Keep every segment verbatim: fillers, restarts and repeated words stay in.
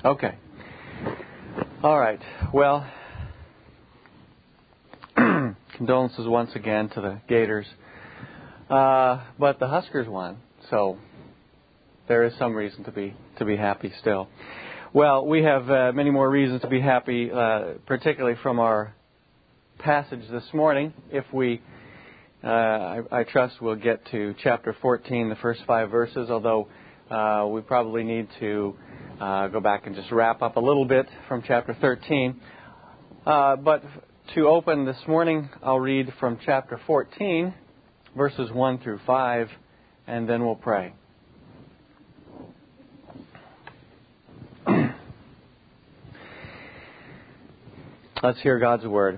Okay. All right. Well, condolences once again to the Gators. Uh, but the Huskers won, so there is some reason to be to be happy still. Well, we have uh, many more reasons to be happy, uh, particularly from our passage this morning. If we, uh, I, I trust we'll get to chapter fourteen, the first five verses, although uh, we probably need to uh, go back and just wrap up a little bit from chapter thirteen. Uh, but to open this morning, I'll read from chapter fourteen, verses one through five, and then we'll pray. Let's hear God's word.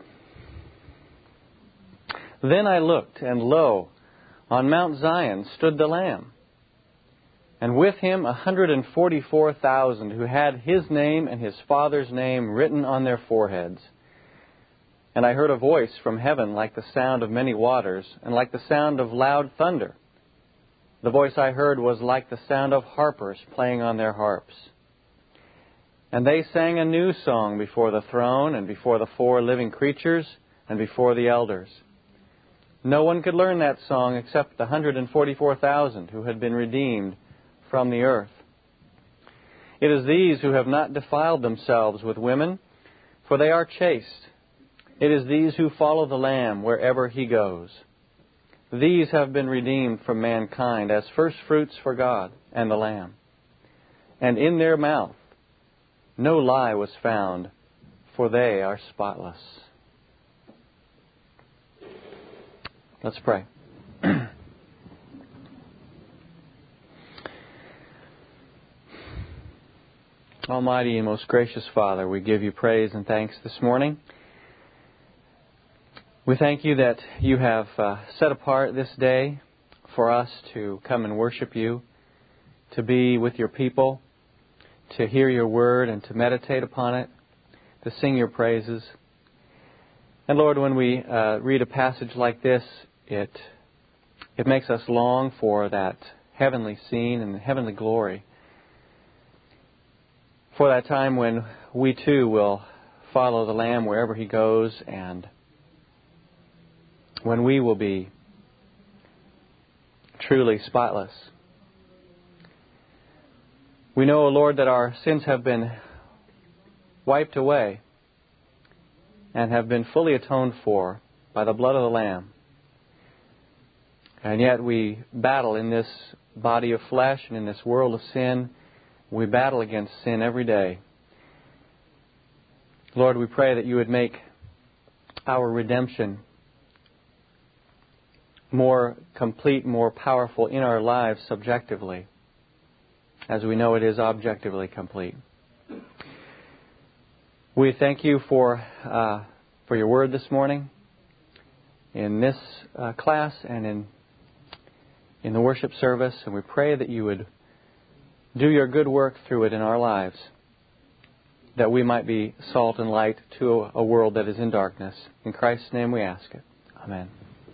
Then I looked, and lo, on Mount Zion stood the Lamb, and with him a hundred and forty-four thousand who had his name and his Father's name written on their foreheads. And I heard a voice from heaven like the sound of many waters, and like the sound of loud thunder. The voice I heard was like the sound of harpers playing on their harps. And they sang a new song before the throne, and before the four living creatures, and before the elders. No one could learn that song except the one hundred forty-four thousand who had been redeemed from the earth. It is these who have not defiled themselves with women, for they are chaste. It is these who follow the Lamb wherever he goes. These have been redeemed from mankind as first fruits for God and the Lamb. And in their mouth no lie was found, for they are spotless. Let's pray. Almighty and most gracious Father, we give you praise and thanks this morning. We thank you that you have uh, set apart this day for us to come and worship you, to be with your people, to hear your word and to meditate upon it, to sing your praises. And Lord, when we uh, read a passage like this, it it makes us long for that heavenly scene and the heavenly glory, for that time when we too will follow the Lamb wherever he goes, and when we will be truly spotless. We know, O Lord, that our sins have been wiped away and have been fully atoned for by the blood of the Lamb. And yet we battle in this body of flesh and in this world of sin. We battle against sin every day. Lord, we pray that you would make our redemption more complete, more powerful in our lives subjectively, as we know it is objectively complete. We thank you for uh, for your word this morning, in this uh, class and in in the worship service, and we pray that you would do your good work through it in our lives, that we might be salt and light to a, a world that is in darkness. In Christ's name we ask it. Amen.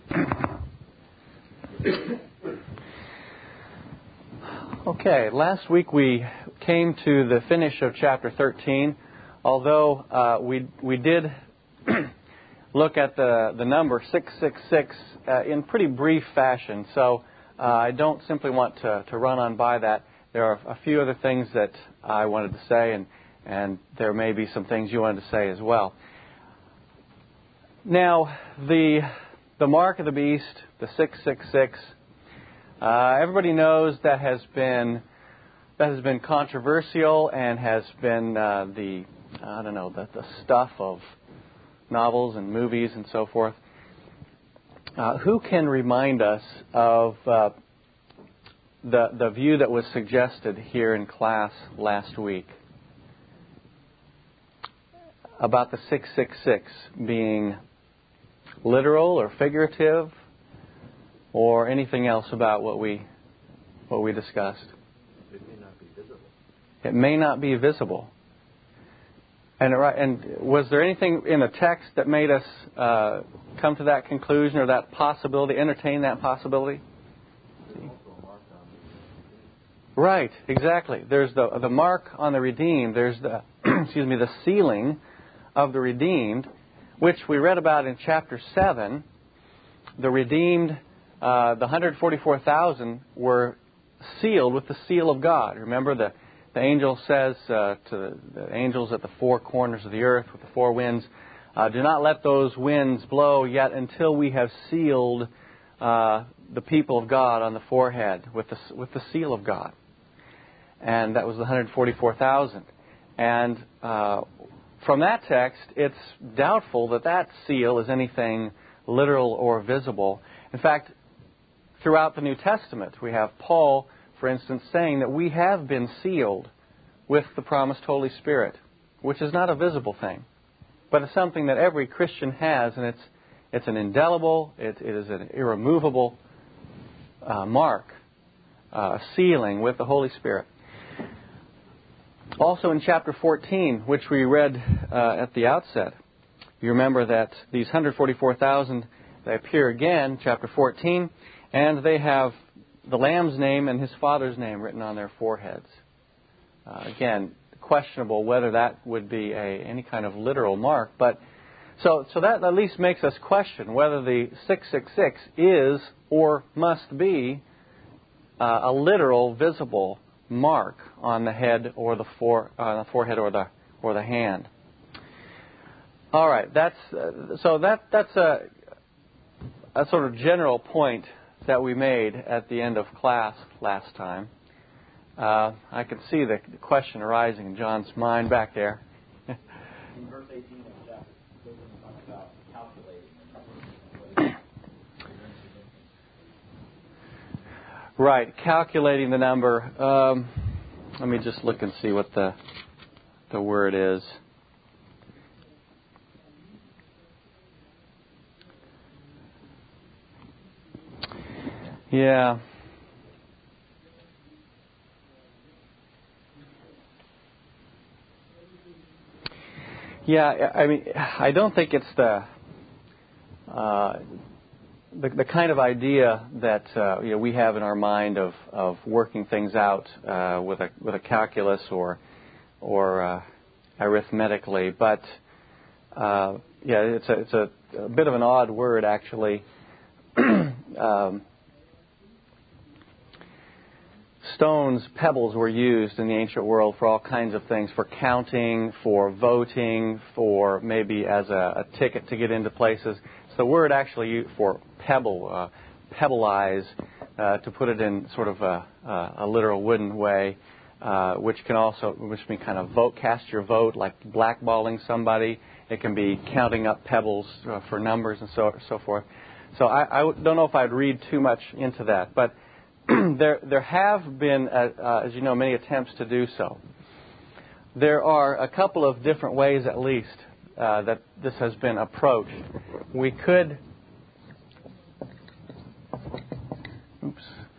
Okay, last week we came to the finish of chapter thirteen, although uh, we we did look at the, the number six six six uh, in pretty brief fashion, so uh, I don't simply want to, to run on by that. There are a few other things that I wanted to say, and, and there may be some things you wanted to say as well. Now, the the mark of the beast, the six six six, Uh, everybody knows that has been that has been controversial and has been uh, the I don't know the, the stuff of novels and movies and so forth. Uh, who can remind us of uh, the the view that was suggested here in class last week about the six six six being literal or figurative, or anything else about what we what we discussed? It may not be visible. It may not be visible. And and was there anything in the text that made us uh, come to that conclusion or that possibility, entertain that possibility? There's also a mark on the Right, exactly. There's the the mark on the redeemed. There's the excuse me, the sealing of the redeemed, which we read about in chapter seven. The redeemed, uh, the one hundred forty-four thousand were sealed with the seal of God. Remember, the the angel says uh, to the, the angels at the four corners of the earth with the four winds, uh, "Do not let those winds blow yet until we have sealed uh, the people of God on the forehead with the with the seal of God." And that was the one hundred forty-four thousand. And uh, from that text, it's doubtful that that seal is anything literal or visible. In fact, throughout the New Testament, we have Paul, for instance, saying that we have been sealed with the promised Holy Spirit, which is not a visible thing, but it's something that every Christian has, and it's it's an indelible, it, it is an irremovable uh, mark, uh, sealing with the Holy Spirit. Also in chapter fourteen, which we read uh, at the outset, you remember that these one hundred forty-four thousand, they appear again, chapter fourteen, and they have the Lamb's name and His Father's name written on their foreheads. Uh, again, questionable whether that would be a any kind of literal mark, but so so that at least makes us question whether the six six six is or must be uh, a literal, visible mark on the head or the fore, uh, the forehead or the or the hand. All right, that's uh, so that that's a a sort of general point that we made at the end of class last time. Uh, I could see the question arising in John's mind back there. In verse eighteen of chapter, it talks about calculating the number. Right, calculating the number. Um, let me just look and see what the the word is. Yeah. Yeah, I mean, I don't think it's the uh, the, the kind of idea that uh, you know we have in our mind of, of working things out uh, with a with a calculus or or uh, arithmetically, but uh, yeah, it's a it's a, a bit of an odd word actually. um, Stones, pebbles were used in the ancient world for all kinds of things, for counting, for voting, for maybe as a, a ticket to get into places. So the word actually used for pebble, uh, pebblize, uh, to put it in sort of a, a literal wooden way, uh, which can also, which mean kind of vote, cast your vote, like blackballing somebody. It can be counting up pebbles uh, for numbers and so so forth. So I, I don't know if I'd read too much into that, but there there have been, uh, uh, as you know, many attempts to do so. There are a couple of different ways, at least, uh, that this has been approached. We could, oops,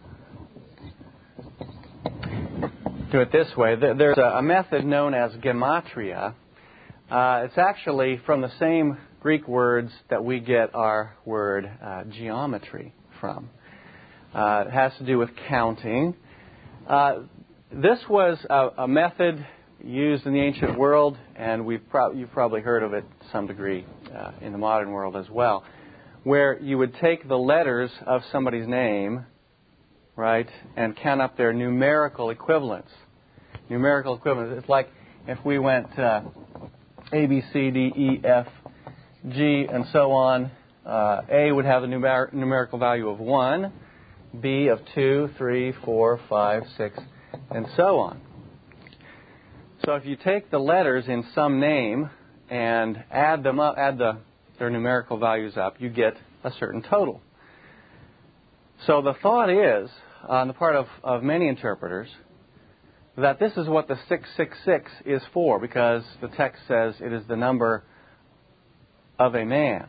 do it this way. There's a method known as gematria. Uh, it's actually from the same Greek words that we get our word uh, geometry from. Uh, it has to do with counting. Uh, this was a, a method used in the ancient world, and we've pro- you've probably heard of it to some degree uh, in the modern world as well, where you would take the letters of somebody's name, right, and count up their numerical equivalents. Numerical equivalents. It's like if we went uh, A, B, C, D, E, F, G, and so on. Uh, A would have a numer- numerical value of one. B of two, three, four, five, six, and so on. So if you take the letters in some name and add them up, add the, their numerical values up, you get a certain total. So the thought is, on the part of, of many interpreters, that this is what the six six six is for, because the text says it is the number of a man.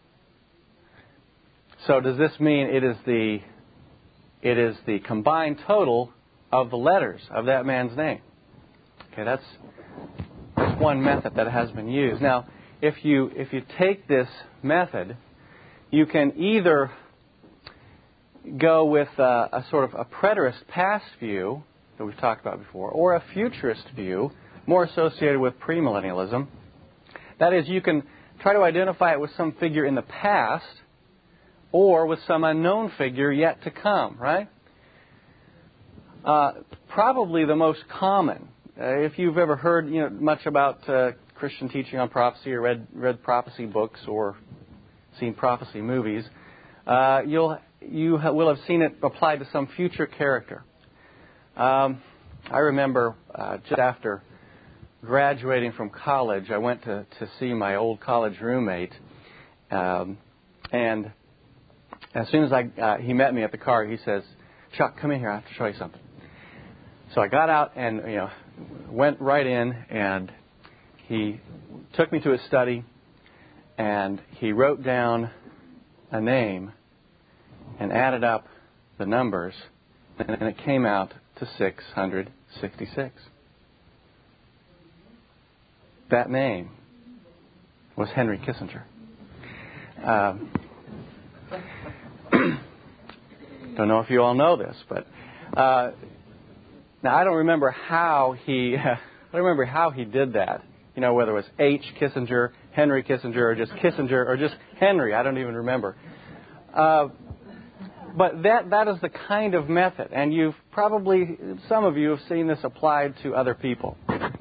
So does this mean it is the It is the combined total of the letters of that man's name? Okay, that's, that's one method that has been used. Now, if you if you take this method, you can either go with a, a sort of a preterist past view, that we've talked about before, or a futurist view, more associated with premillennialism. That is, you can try to identify it with some figure in the past or with some unknown figure yet to come, right? Uh, probably the most common, uh, if you've ever heard you know, much about uh, Christian teaching on prophecy or read, read prophecy books or seen prophecy movies, uh, you'll, you ha- will have seen it applied to some future character. Um, I remember uh, just after graduating from college, I went to, to see my old college roommate, um, and as soon as I uh, he met me at the car, he says, "Chuck, come in here. I have to show you something." So I got out and you know went right in, and he took me to his study, and he wrote down a name and added up the numbers, and it came out to six hundred sixty-six. That name was Henry Kissinger. Um, don't know if you all know this, but uh, now I don't remember how he. I don't remember how he did that. You know, whether it was H. Kissinger, Henry Kissinger, or just Kissinger, or just Henry. I don't even remember. Uh, but that that is the kind of method, and you've probably some of you have seen this applied to other people.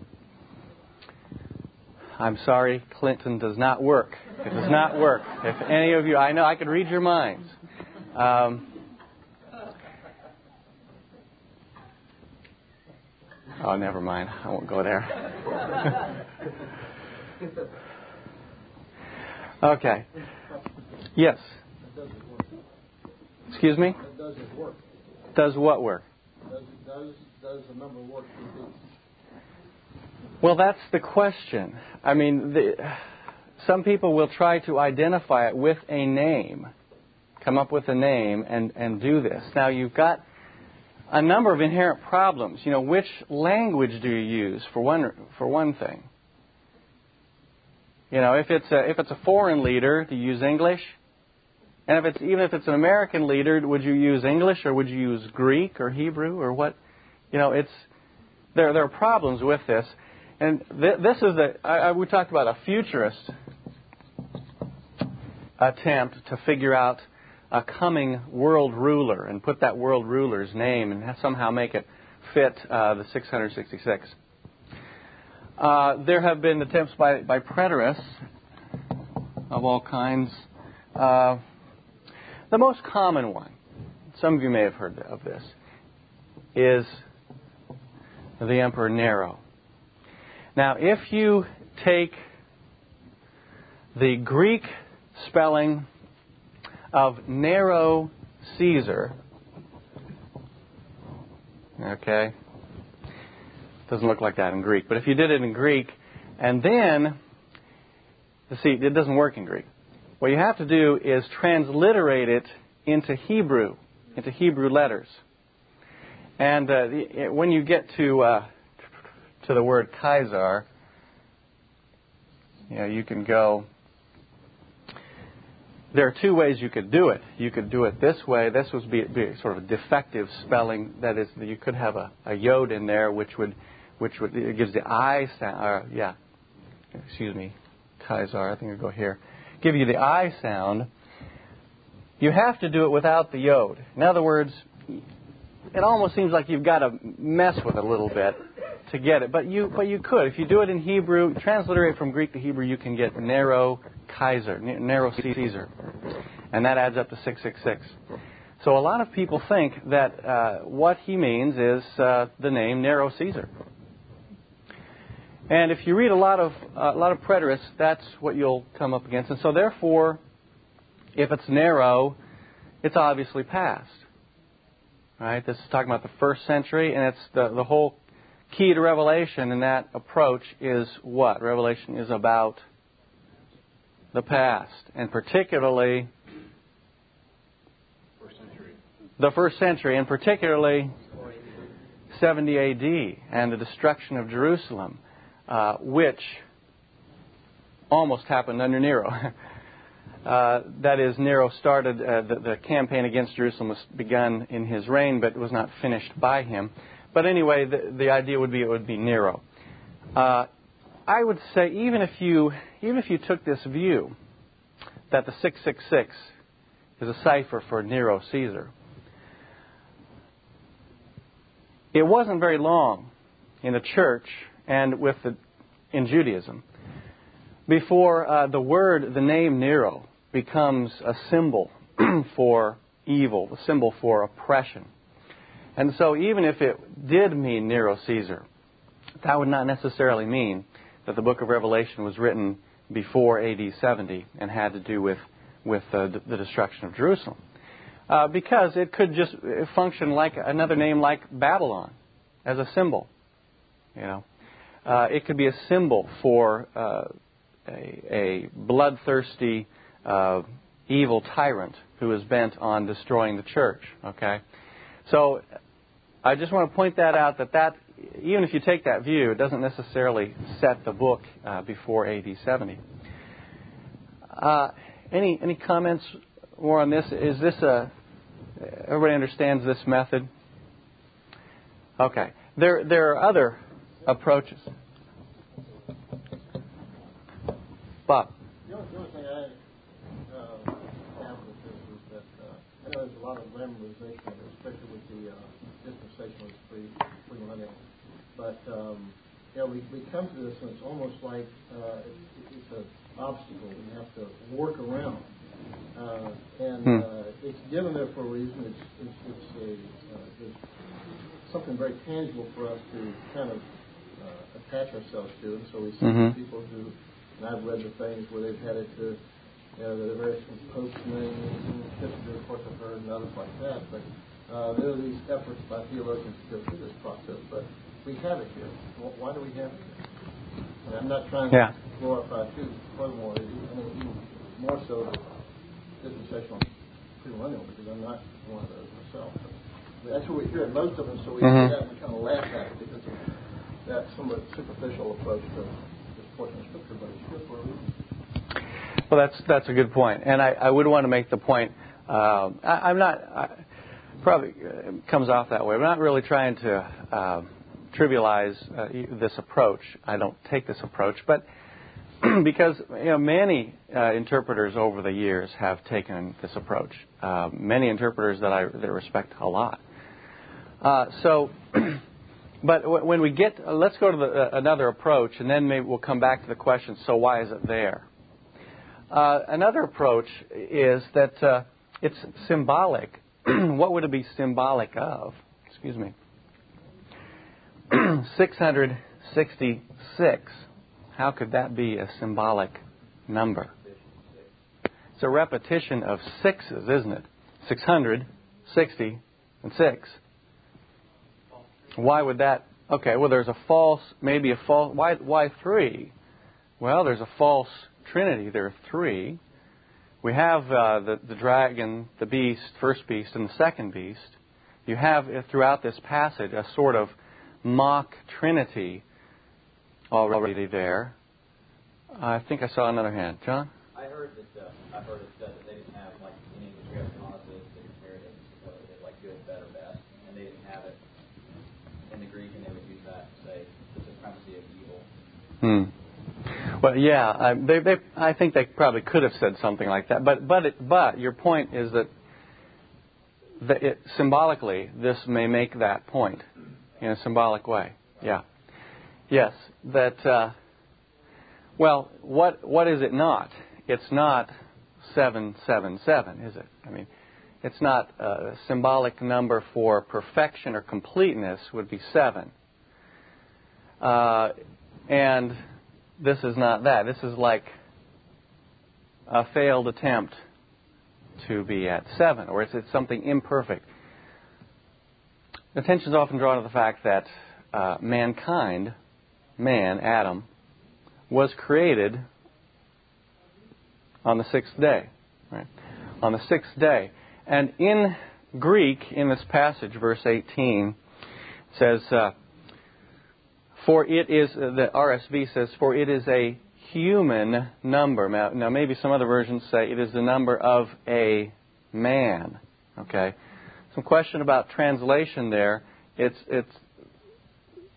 I'm sorry, Clinton does not work. It does not work. If any of you, I know I could read your minds. Um, oh, never mind. I won't go there. Okay. Yes. Excuse me? Does it work? Does what work? Does, does, does the number work for these? Well, that's the question. I mean, the, some people will try to identify it with a name, come up with a name and, and do this. Now, you've got a number of inherent problems. You know, which language do you use, for one, for one thing? You know, if it's a, if it's a foreign leader, do you use English? And if it's even if it's an American leader, would you use English or would you use Greek or Hebrew or what? You know, it's there. There are problems with this. And th- this is the, I, I, we talked about a futurist attempt to figure out a coming world ruler and put that world ruler's name and somehow make it fit uh, the six hundred sixty-six. Uh, there have been attempts by, by preterists of all kinds. Uh, the most common one, some of you may have heard of this, is the Emperor Nero. Now, if you take the Greek spelling of Nero Caesar, okay, doesn't look like that in Greek, but if you did it in Greek, and then, see, it doesn't work in Greek. What you have to do is transliterate it into Hebrew, into Hebrew letters. And uh, the, when you get to uh, to the word Kaiser, you know, you can go. There are two ways you could do it. You could do it this way. This would be, be sort of a defective spelling. That is, you could have a, a yod in there, which would, which would it gives the I sound. Uh, yeah, excuse me, Kaiser. I think I'll go here. Give you the I sound. You have to do it without the yod. In other words, it almost seems like you've got to mess with it a little bit to get it, but you but you could. If you do it in Hebrew, transliterate from Greek to Hebrew, you can get Nero Kaiser, Nero Caesar, and that adds up to six six six. So a lot of people think that uh, what he means is uh, the name Nero Caesar. And if you read a lot of uh, a lot of preterists, that's what you'll come up against. And so therefore, if it's Nero, it's obviously past. Right? This is talking about the first century, and it's the the whole key to Revelation in that approach is what? Revelation is about the past, and particularly First century. the first century, and particularly seventy A D and the destruction of Jerusalem, uh, which almost happened under Nero. uh, that is, Nero started, uh, the, the campaign against Jerusalem was begun in his reign, but was not finished by him. but anyway, the, the idea would be it would be Nero. Uh, I would say even if you even if you took this view that the six six six is a cipher for Nero Caesar, it wasn't very long in the church and with the, in Judaism before uh, the word, the name Nero, becomes a symbol for evil, a symbol for oppression. And so even if it did mean Nero Caesar, that would not necessarily mean that the book of Revelation was written before A D seventy and had to do with, with uh, the destruction of Jerusalem. Uh, because it could just function like another name like Babylon, as a symbol. You know, uh, it could be a symbol for uh, a, a bloodthirsty, uh, evil tyrant who is bent on destroying the church. Okay, so I just want to point that out. That that even if you take that view, it doesn't necessarily set the book uh, before A D seventy. Uh, any any comments more on this? Is this a everybody understands this method? Okay. There there are other approaches. Bob. The only, the only thing I uh, have with this is that uh, I know there's a lot of glamorization of it, especially with the uh, dispensationalist pre premillennial. But um, you know, we, we come to this and it's almost like uh, it's, it's an obstacle we have to work around. Uh, and hmm. uh, it's given there for a reason. It's it's, it's a uh, it's something very tangible for us to kind of uh, attach ourselves to, and so we see mm-hmm. people who, and I've read the things where they've had it to, you know, the various popes' names and history, of course, I've heard, and others like that. But uh, there are these efforts by theologians to go through this process. But we have it here. Why do we have it here? And I'm not trying yeah. to glorify too. Furthermore, I mean, even more so the dispensational premillennial, because I'm not one of those myself. But that's what we hear in most of them, so we mm-hmm. hear that and we kind of laugh at it because of that somewhat superficial approach to this portion of Scripture, but it's good for a reason. Well, that's that's a good point, and I, I would want to make the point. Uh, I, I'm not I, probably it comes off that way. I'm not really trying to uh, trivialize uh, this approach. I don't take this approach, but because you know many uh, interpreters over the years have taken this approach. Uh, many interpreters that I that respect a lot. Uh, so, but w- when we get, uh, let's go to the, uh, another approach, and then maybe we'll come back to the question. So why is it there? Uh, another approach is that uh, it's symbolic. What would it be symbolic of? Excuse me. six hundred sixty-six. How could that be a symbolic number? It's a repetition of sixes, isn't it? six hundred, sixty, and six. Why would that? Okay, well, there's a false, maybe a false. Why, why three? Well, there's a false trinity. There are three. We have uh, the, the dragon, the beast, first beast, and the second beast. You have uh, throughout this passage a sort of mock trinity already there. I think I saw another hand. John? I heard that uh, I heard it said that they didn't have, like in English we have positives, they compared it to like good, better, best, and they didn't have it in the Greek, and they would use that to say the supremacy of evil. Hmm. Well, yeah, I, they, they, I think they probably could have said something like that. But, but, it, but your point is that the, it, symbolically, this may make that point in a symbolic way. Yeah. Yes. That. Uh, well, what what is it not? It's not seven seven seven, is it? I mean, it's not a symbolic number for perfection or completeness. Would be seven. Uh, and this is not that. This is like a failed attempt to be at seven, or it's, it's something imperfect. Attention is often drawn to the fact that uh, mankind, man, Adam, was created on the sixth day. Right? On the sixth day. And in Greek, in this passage, verse eighteen, it says, uh, for it is, uh, the R S V says, for it is a human number. Now, now, maybe some other versions say it is the number of a man. Okay? Some question about translation there. It's, it's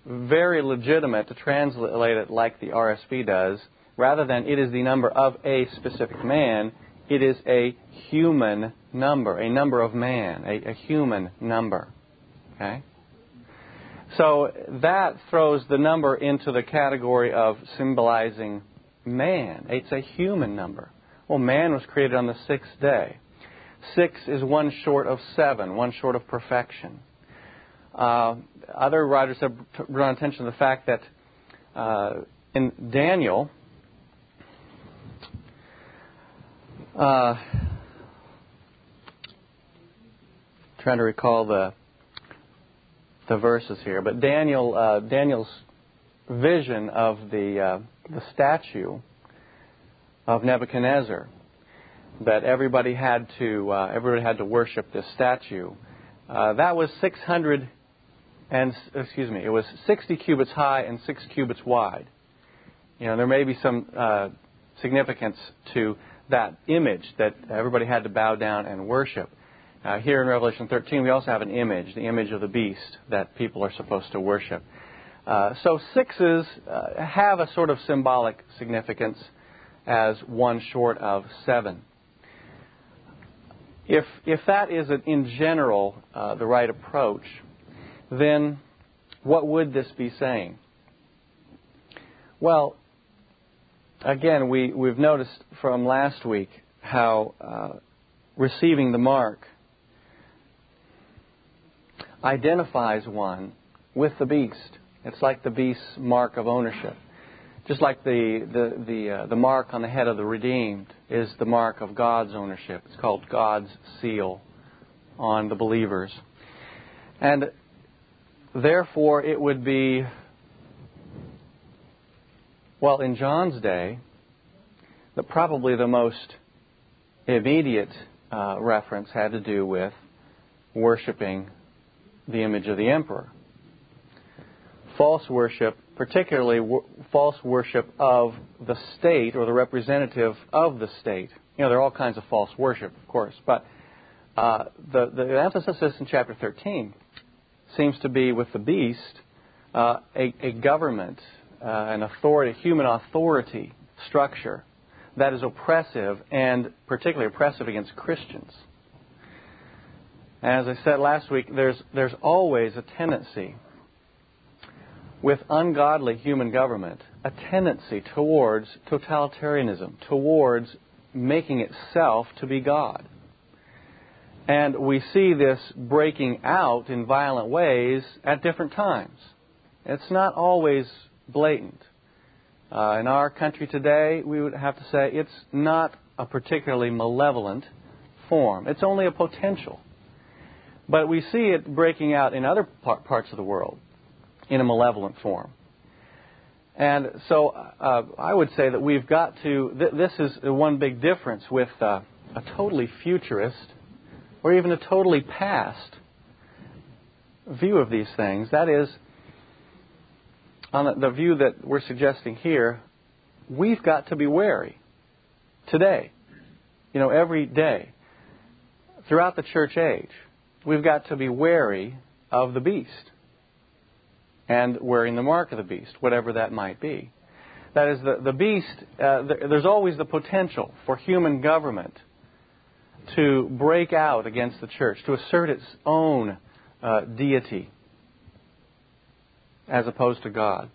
very legitimate to translate it like the R S V does. Rather than it is the number of a specific man, it is a human number, a number of man, a, a human number. Okay? So that throws the number into the category of symbolizing man. It's a human number. Well, man was created on the sixth day. Six is one short of seven, one short of perfection. Uh, other writers have drawn attention to the fact that uh, in Daniel, uh, trying to recall the the verses here, but Daniel uh, Daniel's vision of the uh, the statue of Nebuchadnezzar, that everybody had to uh, everybody had to worship this statue. Uh, that was six hundred and excuse me, it was sixty cubits high and six cubits wide. You know, there may be some uh, significance to that image that everybody had to bow down and worship. Uh, here in Revelation thirteen, we also have an image, the image of the beast that people are supposed to worship. Uh, so sixes uh, have a sort of symbolic significance as one short of seven. If if that is an, in general uh, the right approach, then what would this be saying? Well, again, we, we've noticed from last week how uh, receiving the mark identifies one with the beast. It's like the beast's mark of ownership. Just like the the the, uh, the mark on the head of the redeemed is the mark of God's ownership. It's called God's seal on the believers. And therefore it would be, well, in John's day, the, probably the most immediate uh, reference had to do with worshiping the image of the emperor. False worship, particularly w- false worship of the state or the representative of the state. You know, there are all kinds of false worship, of course, but uh, the, the emphasis in chapter thirteen seems to be with the beast, uh, a, a government, uh, an authority, human authority structure that is oppressive and particularly oppressive against Christians. As I said last week, there's there's always a tendency with ungodly human government, a tendency towards totalitarianism, towards making itself to be God. And we see this breaking out in violent ways at different times. It's not always blatant. Uh, in our country today, we would have to say it's not a particularly malevolent form. It's only a potential. But we see it breaking out in other par- parts of the world in a malevolent form. And so uh, I would say that we've got to, th- this is one big difference with uh, a totally futurist or even a totally past view of these things. That is, on the view that we're suggesting here, we've got to be wary today, you know, every day, throughout the church age. We've got to be wary of the beast and wearing the mark of the beast, whatever that might be. That is, the, the beast, uh, th- there's always the potential for human government to break out against the church, to assert its own uh, deity as opposed to God.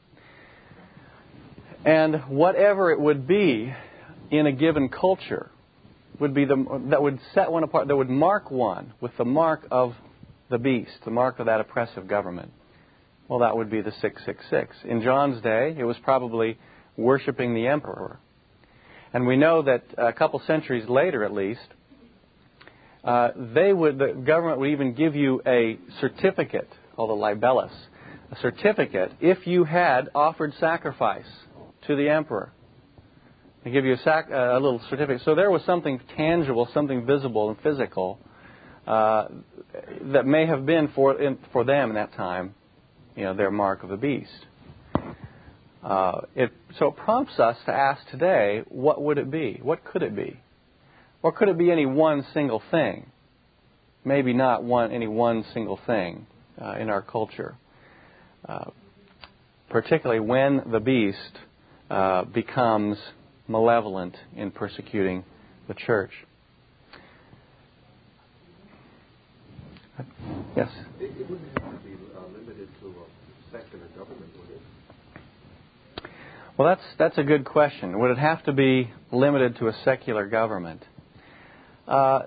And whatever it would be in a given culture would be the that would set one apart, that would mark one with the mark of the beast, the mark of that oppressive government. Well, that would be the six six six. In John's day, it was probably worshiping the emperor. And we know that a couple centuries later, at least, uh, they would the government would even give you a certificate called a libellus, a certificate if you had offered sacrifice to the emperor. They give you a, sac- uh, a little certificate. So there was something tangible, something visible and physical uh, that may have been for in, for them in that time, you know, their mark of the beast. Uh, it, so it prompts us to ask today, what would it be? What could it be? Or could it be any one single thing? Maybe not one any one single thing uh, in our culture. uh, particularly when the beast uh, becomes malevolent in persecuting the church. Yes? It, it wouldn't have to be uh, limited to a secular government, would it? Well, that's that's a good question. Would it have to be limited to a secular government? Uh,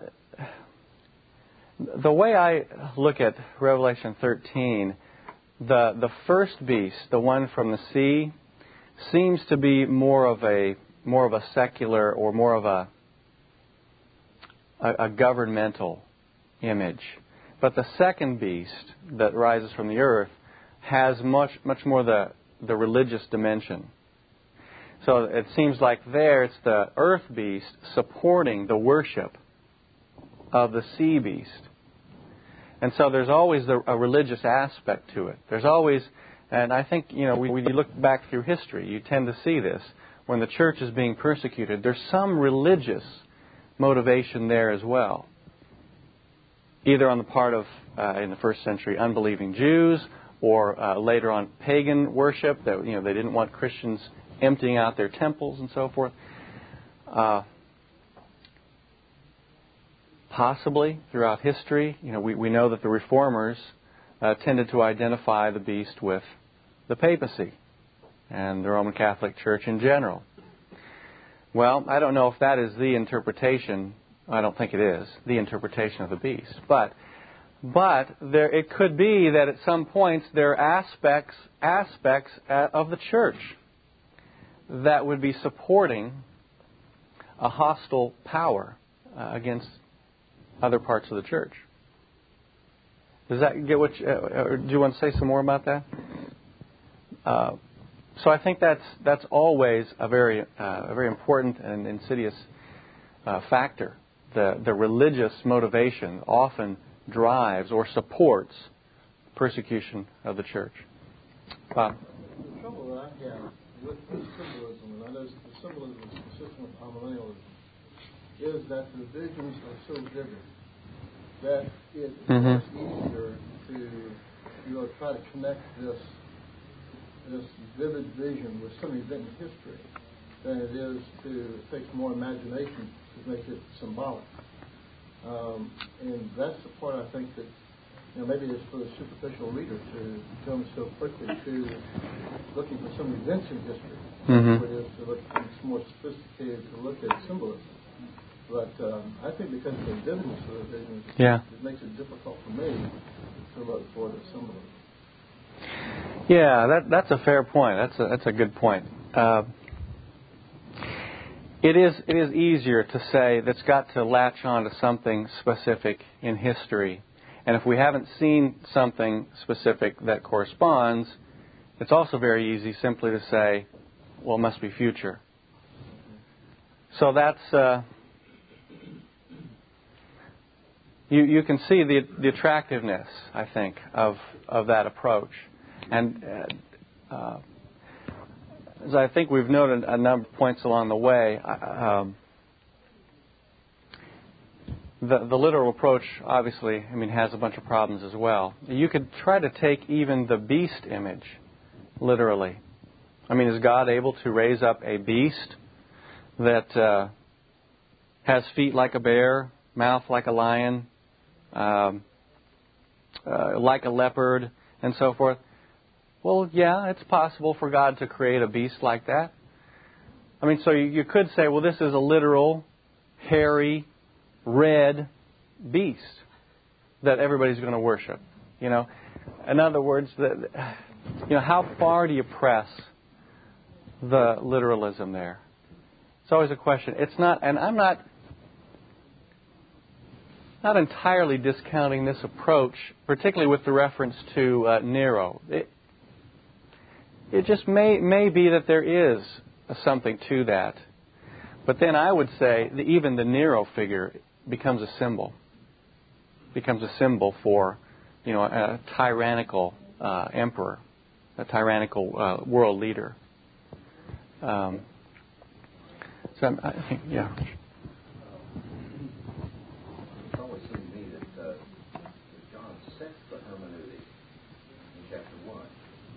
the way I look at Revelation thirteen, the the first beast, the one from the sea, seems to be more of a more of a secular or more of a a, a governmental image. But the second beast that rises from the earth has much much more the the religious dimension. So it seems like there it's the earth beast supporting the worship of the sea beast. And so there's always the, a religious aspect to it. There's always, and I think, you know, when you look back through history, you tend to see this. When the church is being persecuted, there's some religious motivation there as well. Either on the part of, uh, in the first century, unbelieving Jews, or uh, later on pagan worship, that, you know, they didn't want Christians emptying out their temples and so forth. Uh, possibly throughout history, you know, we, we know that the reformers uh, tended to identify the beast with the papacy and the Roman Catholic Church in general. Well, I don't know if that is the interpretation. I don't think it is the interpretation of the beast, but but there it could be that at some points there are aspects aspects of the church that would be supporting a hostile power uh, against other parts of the church. Does that get what? You, uh, do you want to say some more about that? Uh, so I think that's that's always a very uh, a very important and insidious uh, factor. The the religious motivation often drives or supports persecution of the church. Bob? The trouble that I have with, with symbolism, and I know the symbolism is consistent with amillennialism, is that the visions are so vivid that it's Mm-hmm. much easier to, you know, try to connect this this vivid vision with some event in history than it is to, it takes more imagination to make it symbolic. Um, and that's the part I think that, you know, maybe it's for the superficial reader to jump so quickly to looking for some events in history. Mm-hmm. It is to look, it's more sophisticated to look at symbolism. But um, I think because of the vividness of the vision, yeah. it makes it difficult for me to look for the symbolism. Yeah, that that's a fair point. That's a that's a good point. Uh, it is it is easier to say that's got to latch on to something specific in history, and if we haven't seen something specific that corresponds, it's also very easy simply to say, well, it must be future. So that's uh, you you can see the the attractiveness, I think, of of that approach. And uh, uh, as I think we've noted a number of points along the way, um, the, the literal approach obviously, I mean, has a bunch of problems as well. You could try to take even the beast image literally. I mean, is God able to raise up a beast that uh, has feet like a bear, mouth like a lion, um, uh, like a leopard, and so forth? Well, yeah, it's possible for God to create a beast like that. I mean, so you, you could say, well, this is a literal, hairy, red beast that everybody's going to worship. You know, in other words, the, you know, how far do you press the literalism there? It's always a question. It's not, and I'm not, not entirely discounting this approach, particularly with the reference to uh, Nero. It, It just may may be that there is something to that. But then I would say that even the Nero figure becomes a symbol. Becomes a symbol for, you know, a tyrannical uh, emperor, a tyrannical uh, world leader. Um, so I'm, I think, yeah. It's always seemed to me that uh, John sets the hermeneutic in chapter one.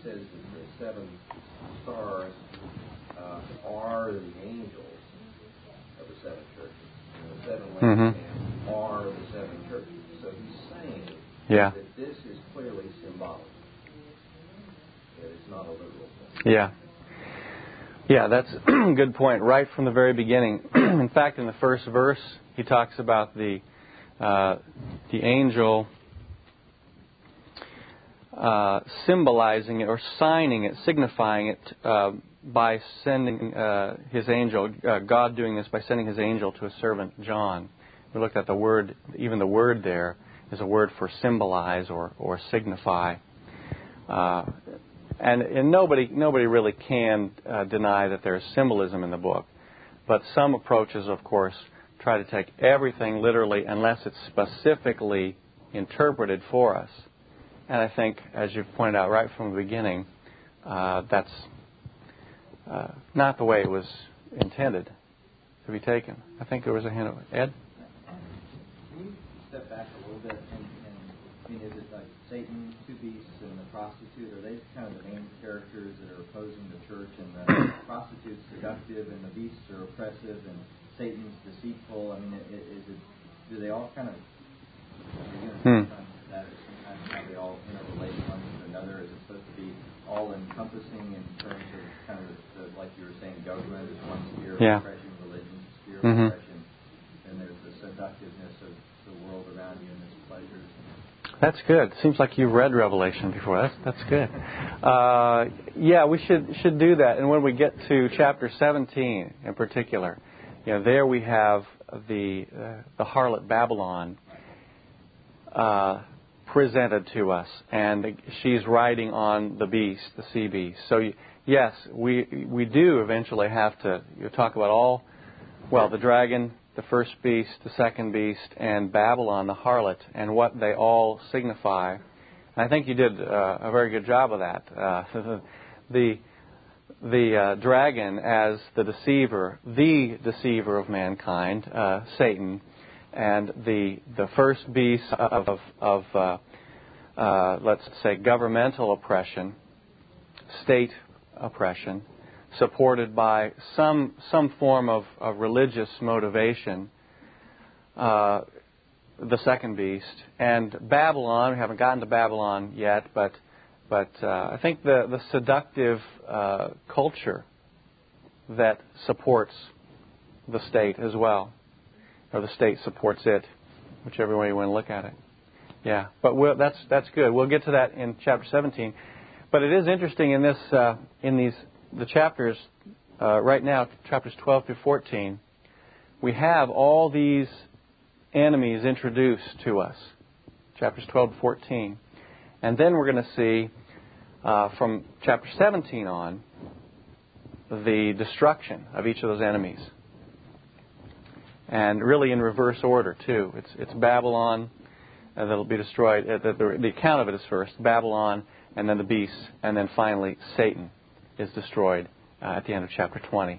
says that the seven stars uh, are the angels of the seven churches. And the seven lampstands mm-hmm. are the seven churches. So he's saying yeah. that this is clearly symbolic. That it's not a literal thing. Yeah. Yeah, that's a good point. Right from the very beginning. In fact, in the first verse, he talks about the uh, the angel uh, symbolizing it or signing it, signifying it uh, by sending uh, his angel. Uh, God doing this by sending his angel to a servant John. We looked at the word. Even the word there is a word for symbolize or or signify. Uh, And, and nobody nobody really can uh, deny that there's symbolism in the book. But some approaches, of course, try to take everything literally unless it's specifically interpreted for us. And I think, as you've pointed out right from the beginning, uh, that's uh, not the way it was intended to be taken. I think there was a hint of it. Ed? Can you step back a little bit and, and I mean, is it like Satan, two beasts, and the prostitute? Are they kind of the main characters that are opposing the church? And the prostitute's seductive, and the beasts are oppressive, and Satan's deceitful. I mean, is it? Do they all kind of? You know, hmm. That is sometimes how they all interrelate one to another. Is it supposed to be all encompassing in terms of kind of the, like you were saying, government is one sphere of yeah. oppression, religion is a sphere of mm-hmm. oppression, and there's the seductiveness of the world around you and its pleasures. That's good. Seems like you've read Revelation before. That's that's good. Uh, yeah, we should should do that. And when we get to chapter seventeen, in particular, you know, there we have the uh, the harlot Babylon uh, presented to us, and she's riding on the beast, the sea beast. So yes, we we do eventually have to you know, talk about all. Well, the dragon, the first beast, the second beast, and Babylon, the harlot, and what they all signify. I think you did uh, a very good job of that. Uh, the the uh, dragon as the deceiver, the deceiver of mankind, uh, Satan, and the the first beast of of, of uh, uh, let's say governmental oppression, state oppression, supported by some some form of, of religious motivation, uh, the second beast, and Babylon. We haven't gotten to Babylon yet, but but uh, I think the the seductive uh, culture that supports the state as well, or the state supports it, whichever way you want to look at it. Yeah, but we'll, that's that's good. We'll get to that in chapter seventeen. But it is interesting in this uh, in these. The chapters, uh, right now, chapters twelve through fourteen, we have all these enemies introduced to us, chapters twelve to fourteen. And then we're going to see, uh, from chapter seventeen on, the destruction of each of those enemies. And really in reverse order, too. It's it's Babylon uh, that will be destroyed. Uh, the, the, the account of it is first, Babylon, and then the beasts, and then finally Satan is destroyed uh, at the end of chapter twenty.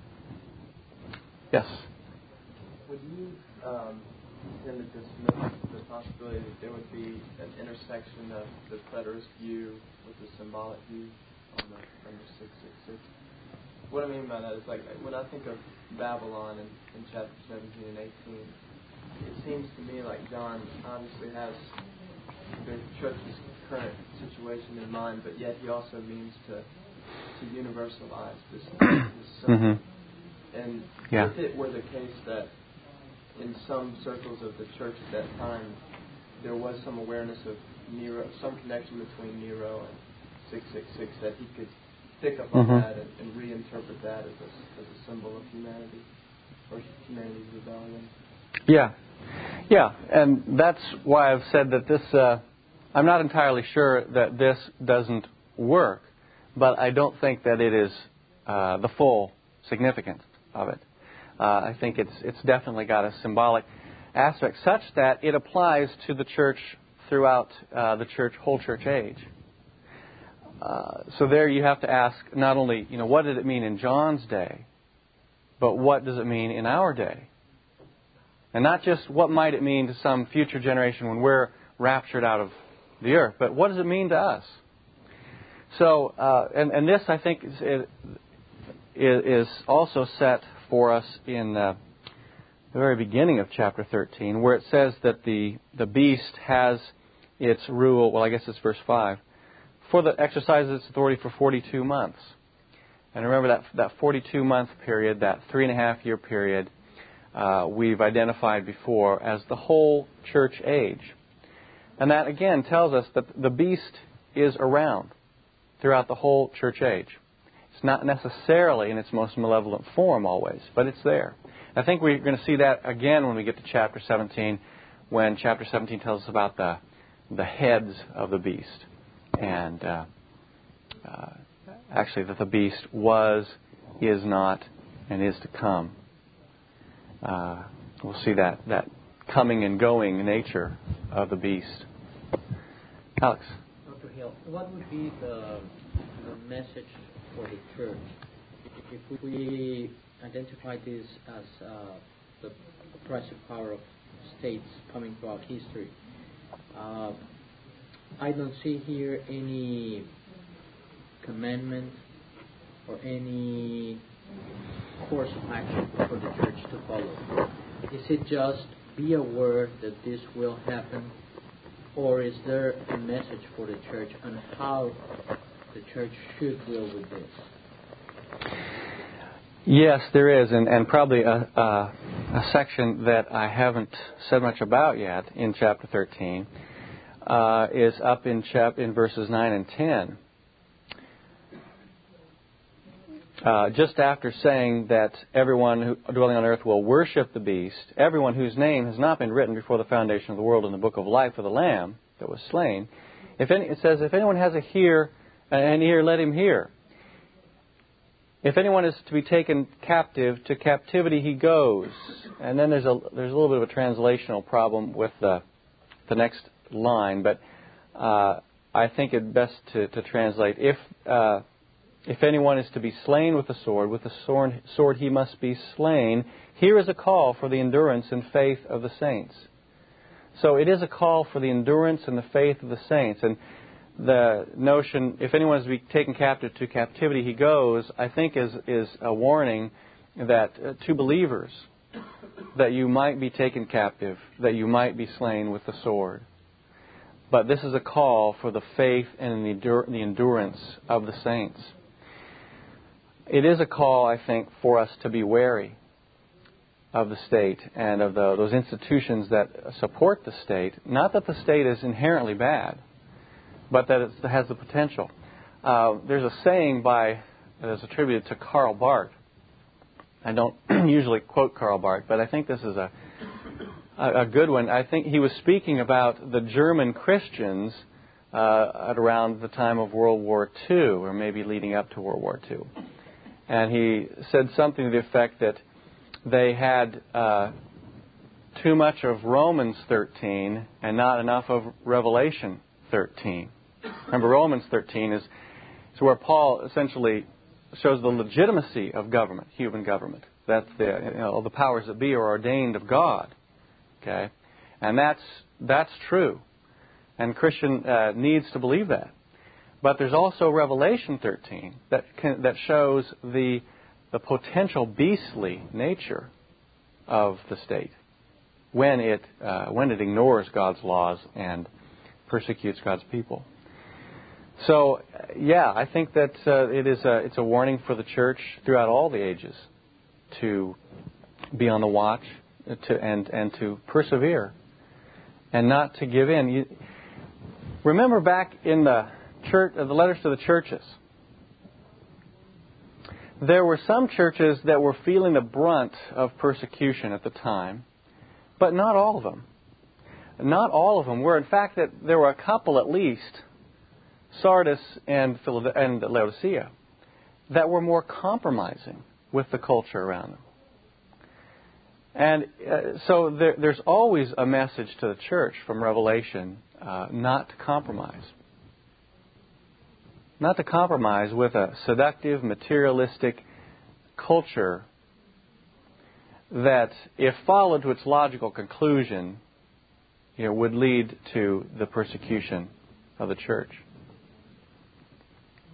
Yes? Would you um, tend to dismiss the possibility that there would be an intersection of the preterist view with the symbolic view on the number six six six? What I mean by that is, like, when I think of Babylon in, in chapter seventeen and eighteen, it seems to me like John obviously has the church's current situation in mind, but yet he also means to to universalize this, this son. Mm-hmm. And yeah. if it were the case that in some circles of the church at that time there was some awareness of Nero, some connection between Nero and six six six, that he could pick up on mm-hmm. that and, and reinterpret that as a, as a symbol of humanity or humanity's rebellion. Yeah, yeah, and that's why I've said that this. Uh, I'm not entirely sure that this doesn't work. But I don't think that it is uh, the full significance of it. Uh, I think it's it's definitely got a symbolic aspect such that it applies to the church throughout uh, the church whole church age. Uh, so there you have to ask not only you know what did it mean in John's day, but what does it mean in our day, and not just what might it mean to some future generation when we're raptured out of the earth, but what does it mean to us? So, uh, and, and this, I think, is, is also set for us in uh, the very beginning of chapter thirteen, where it says that the, the beast has its rule, well, I guess it's verse five, for the exercises its authority for forty-two months. And remember that that forty-two month period, that three and a half year period, uh, we've identified before as the whole church age. And that, again, tells us that the beast is around throughout the whole church age. It's not necessarily in its most malevolent form always, but it's there. I think we're going to see that again when we get to chapter seventeen, when chapter seventeen tells us about the the heads of the beast. And uh, uh, actually that the beast was, is not, and is to come. Uh, we'll see that, that coming and going nature of the beast. Alex? Doctor Hill, what would be the, the message for the church if we identify this as uh, the oppressive power of states coming throughout history? Uh, I don't see here any commandment or any course of action for the church to follow. Is it just be aware that this will happen, or is there a message for the church on how the church should deal with this? Yes, there is, and, and probably a, a, a section that I haven't said much about yet in chapter thirteen uh, is up in chap in verses nine and ten. Uh, just after saying that everyone who, dwelling on earth will worship the beast, everyone whose name has not been written before the foundation of the world in the book of life of the Lamb that was slain, if any, it says, if anyone has a hear, an ear, let him hear. If anyone is to be taken captive, to captivity he goes. And then there's a there's a little bit of a translational problem with the the next line, but uh, I think it best to, to translate if uh, if anyone is to be slain with the sword, with the sword, sword he must be slain. Here is a call for the endurance and faith of the saints. So it is a call for the endurance and the faith of the saints. And the notion, if anyone is to be taken captive, to captivity he goes, I think is is a warning that uh, to believers, that you might be taken captive, that you might be slain with the sword. But this is a call for the faith and the, endur- the endurance of the saints. It is a call, I think, for us to be wary of the state and of the, those institutions that support the state. Not that the state is inherently bad, but that it has the potential. Uh, there's a saying by that is attributed to Karl Barth. I don't usually quote Karl Barth, but I think this is a, a a good one. I think he was speaking about the German Christians uh, at around the time of World War Two, or maybe leading up to World War Two. And he said something to the effect that they had uh, too much of Romans thirteen and not enough of Revelation thirteen. Remember, Romans thirteen is, is where Paul essentially shows the legitimacy of government, human government. That the you know, the powers that be are ordained of God. Okay, and that's that's true, and Christian uh, needs to believe that. But there's also Revelation thirteen that can, that shows the the potential beastly nature of the state when it uh, when it ignores God's laws and persecutes God's people. So, yeah, I think that uh, it is a, it's a warning for the church throughout all the ages to be on the watch to, and, and to persevere and not to give in. You, remember back in the church, uh, the letters to the churches, there were some churches that were feeling the brunt of persecution at the time, but not all of them. Not all of them were. In fact, that there were a couple at least, Sardis and and Laodicea, that were more compromising with the culture around them. And uh, so there, there's always a message to the church from Revelation uh, not to compromise. Not to compromise with a seductive, materialistic culture that, if followed to its logical conclusion, you know, would lead to the persecution of the church.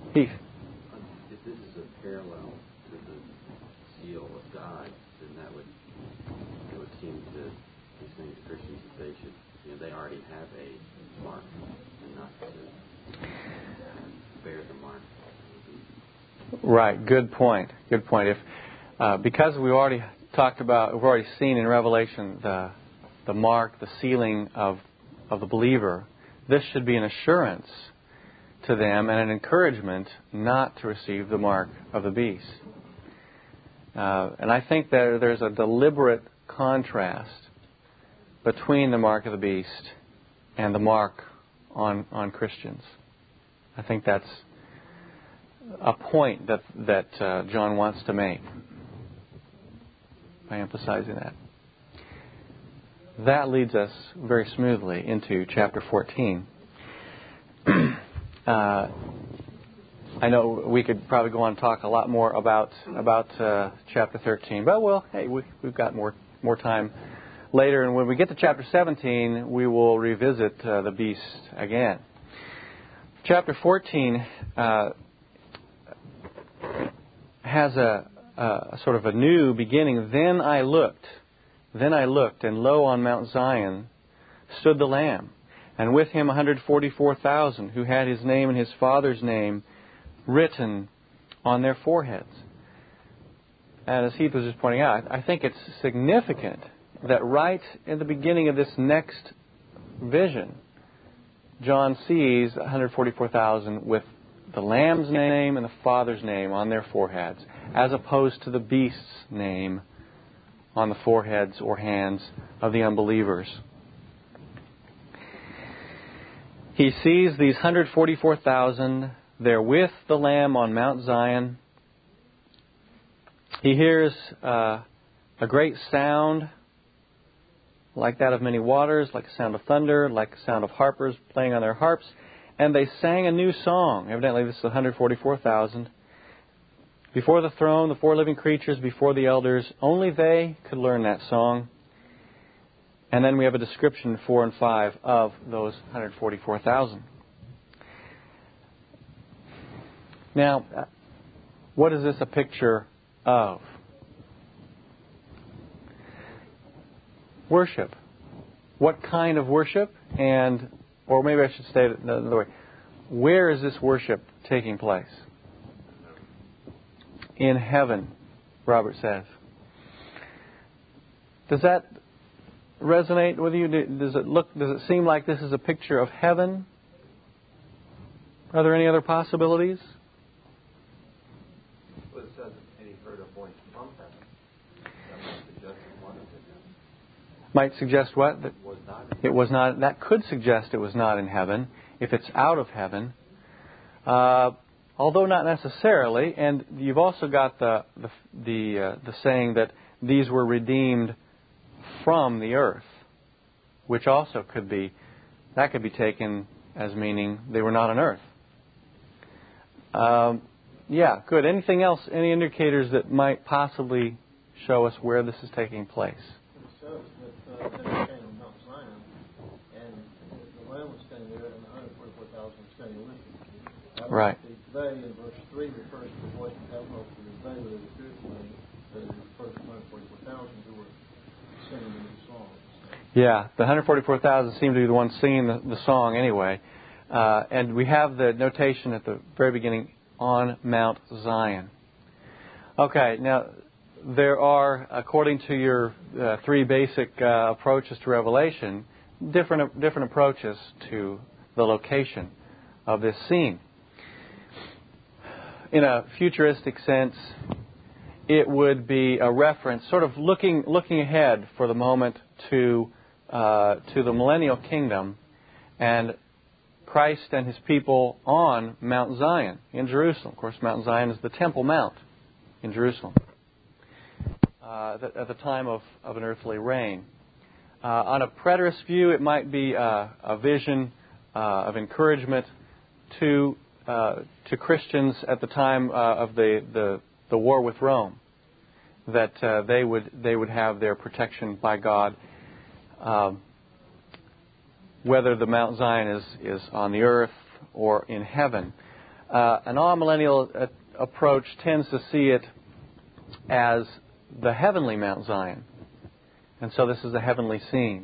Heath. If this is a parallel to the seal of God, then that would it would seem to be saying to Christians that they should, you know, they already have a mark and not to bear the mark. Right. Good point. Good point. If uh, because we already talked about, we've already seen in Revelation the the mark, the sealing of of the believer. This should be an assurance to them and an encouragement not to receive the mark of the beast. Uh, and I think that there's a deliberate contrast between the mark of the beast and the mark on on Christians. I think that's a point that that uh, John wants to make by emphasizing that. That leads us very smoothly into chapter fourteen. uh, I know we could probably go on and talk a lot more about about uh, chapter thirteen, but well, hey, we, we've got more more time later, and when we get to chapter seventeen, we will revisit uh, the beast again. Chapter fourteen uh, has a, a sort of a new beginning. Then I looked, then I looked, and lo, on Mount Zion stood the Lamb, and with him one hundred forty-four thousand, who had his name and his Father's name written on their foreheads. And as Heath was just pointing out, I think it's significant that right in the beginning of this next vision, John sees one hundred forty-four thousand with the Lamb's name and the Father's name on their foreheads, as opposed to the beast's name on the foreheads or hands of the unbelievers. He sees these one hundred forty-four thousand. They're with the Lamb on Mount Zion. He hears uh, a great sound, like that of many waters, like the sound of thunder, like the sound of harpers playing on their harps. And they sang a new song. Evidently, this is one hundred forty-four thousand. Before the throne, the four living creatures, before the elders, only they could learn that song. And then we have a description, four and five, of those one hundred forty-four thousand. Now, what is this a picture of? Worship. What kind of worship? And, or maybe I should say it another way. Where is this worship taking place? In heaven, Robert says. Does that resonate with you? Does it look? Does it seem like this is a picture of heaven? Are there any other possibilities? Well, it says any heard a voice from heaven. That might suggest it wasn't in heaven. Might suggest what? That It was not in it was not. That could suggest it was not in heaven if it's out of heaven. Uh, although not necessarily. And you've also got the the the, uh, the saying that these were redeemed from the earth, which also could be, that could be taken as meaning they were not on earth. Um, yeah, good. Anything else? Any indicators that might possibly show us where this is taking place? It shows that uh, they were standing on Mount Zion, and the Lamb was standing there, and one hundred forty-four thousand was standing with him. That Right. The they in verse three refers to the voice of heaven, or to the they that it appears to me, that it refers to one hundred forty-four thousand who were singing the new song. Yeah, the one hundred forty-four thousand seem to be the ones singing the, the song anyway. Uh, and we have the notation at the very beginning, on Mount Zion. Okay, now there are, according to your uh, three basic uh, approaches to Revelation, different different approaches to the location of this scene. In a futuristic sense, it would be a reference, sort of looking looking ahead for the moment to uh, to the millennial kingdom and Christ and His people on Mount Zion in Jerusalem. Of course, Mount Zion is the Temple Mount in Jerusalem uh, at the time of, of an earthly reign. Uh, on a preterist view, it might be uh, a vision uh, of encouragement to uh, to Christians at the time uh, of the, the the war with Rome, that uh, they would they would have their protection by God. Um, whether the Mount Zion is, is on the earth or in heaven. Uh, an all-millennial uh, approach tends to see it as the heavenly Mount Zion. And so this is a heavenly scene.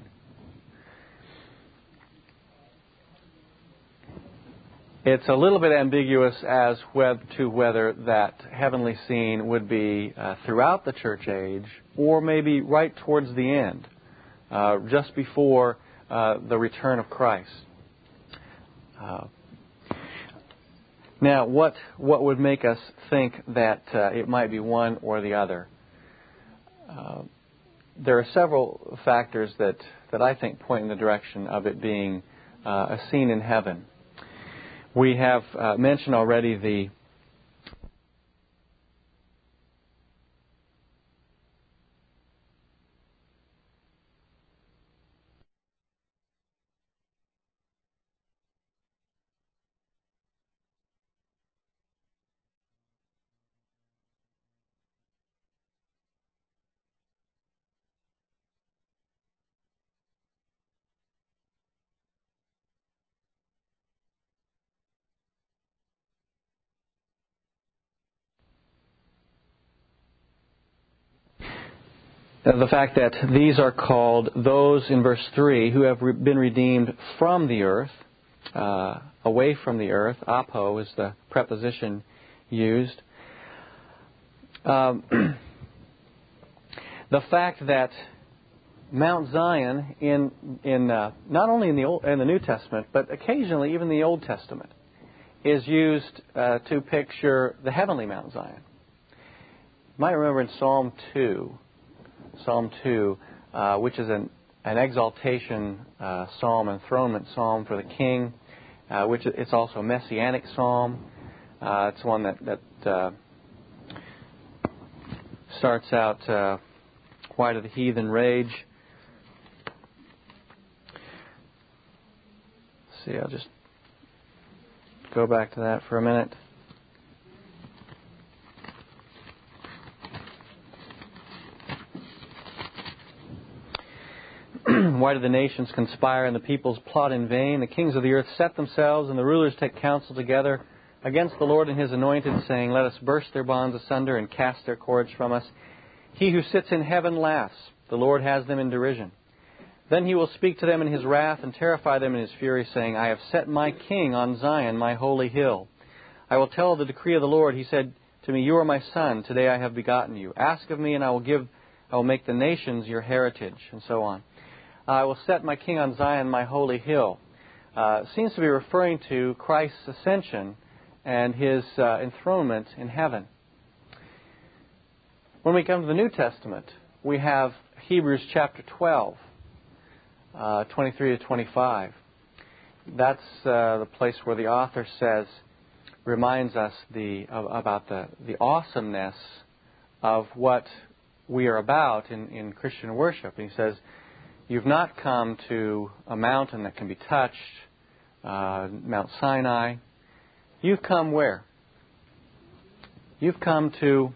It's a little bit ambiguous as whether, to whether that heavenly scene would be uh, throughout the church age or maybe right towards the end, uh, just before uh, the return of Christ. Uh, now, what what would make us think that uh, it might be one or the other? Uh, there are several factors that, that I think point in the direction of it being uh, a scene in heaven. We have uh, mentioned already the the fact that these are called those in verse three who have re- been redeemed from the earth, uh, away from the earth. Apo is the preposition used. Um, the fact that Mount Zion, in in uh, not only in the Old, in the New Testament, but occasionally even the Old Testament, is used uh, to picture the heavenly Mount Zion. You might remember in Psalm two. Psalm two, uh, which is an, an exaltation uh, psalm, enthronement psalm for the king, uh, which it's also a messianic psalm. Uh, it's one that, that uh, starts out, uh, why do the heathen rage? Let's see, I'll just go back to that for a minute. Why do the nations conspire and the peoples plot in vain? The kings of the earth set themselves and the rulers take counsel together against the Lord and His anointed, saying, let us burst their bonds asunder and cast their cords from us. He who sits in heaven laughs. The Lord has them in derision. Then He will speak to them in His wrath and terrify them in His fury, saying, I have set my king on Zion, my holy hill. I will tell the decree of the Lord. He said to me, you are my son. Today I have begotten you. Ask of me and I will give, I will make the nations your heritage, and so on. I will set my king on Zion, my holy hill. Uh, seems to be referring to Christ's ascension and His uh, enthronement in heaven. When we come to the New Testament, we have Hebrews chapter twelve, uh, twenty-three to twenty-five. That's uh, the place where the author says, reminds us the of, about the, the awesomeness of what we are about in, in Christian worship. And he says, you've not come to a mountain that can be touched, uh, Mount Sinai. You've come where? You've come to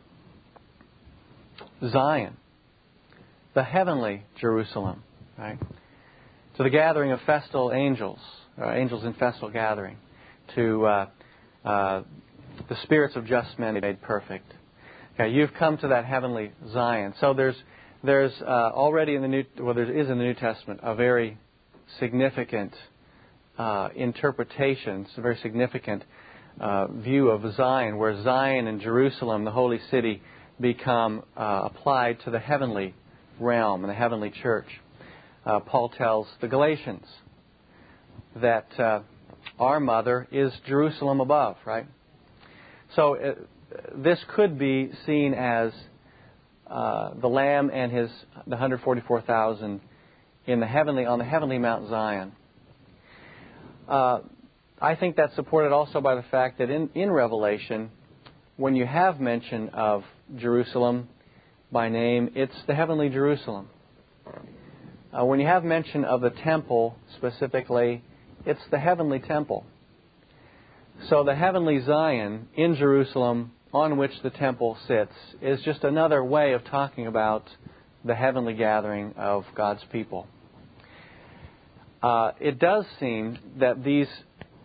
Zion, the heavenly Jerusalem, right? To the gathering of festal angels, uh, angels in festal gathering, to uh, uh, the spirits of just men made perfect. Okay, you've come to that heavenly Zion. So there's There's uh, already in the New, well, there is in the New Testament a very significant uh, interpretation, it's a very significant uh, view of Zion, where Zion and Jerusalem, the holy city, become uh, applied to the heavenly realm and the heavenly church. Uh, Paul tells the Galatians that uh, our mother is Jerusalem above, right? So uh, this could be seen as Uh, the Lamb and his the one hundred forty-four thousand in the heavenly on the heavenly Mount Zion. Uh, I think that's supported also by the fact that in, in Revelation, when you have mention of Jerusalem by name, it's the heavenly Jerusalem. Uh, when you have mention of the temple specifically, it's the heavenly temple. So the heavenly Zion in Jerusalem, on which the temple sits, is just another way of talking about the heavenly gathering of God's people. Uh, it does seem that these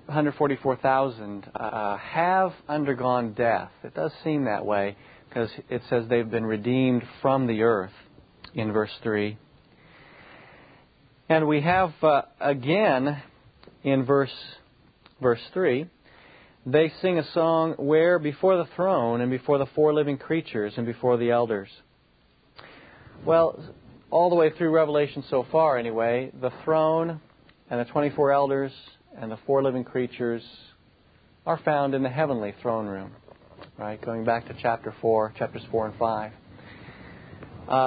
one hundred forty-four thousand uh, have undergone death. It does seem that way because it says they've been redeemed from the earth in verse three. And we have uh, again in verse verse three, they sing a song where before the throne and before the four living creatures and before the elders. Well, all the way through Revelation so far anyway, the throne and the twenty-four elders and the four living creatures are found in the heavenly throne room. Right, going back to chapter four, chapters four and five. Uh,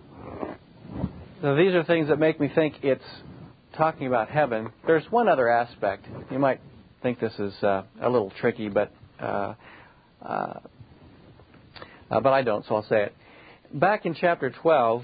so these are things that make me think it's talking about heaven. There's one other aspect. You might think this is uh, a little tricky, but uh, uh, uh, but I don't, so I'll say it. Back in chapter twelve,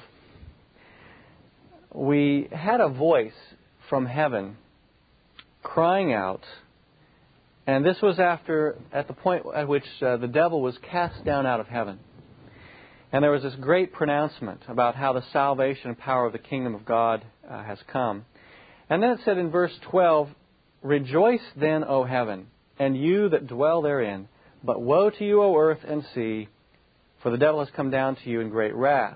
we had a voice from heaven crying out. And this was after, at the point at which uh, the devil was cast down out of heaven. And there was this great pronouncement about how the salvation and power of the kingdom of God uh, has come. And then it said in verse twelve, "Rejoice then, O heaven, and you that dwell therein. But woe to you, O earth and sea, for the devil has come down to you in great wrath."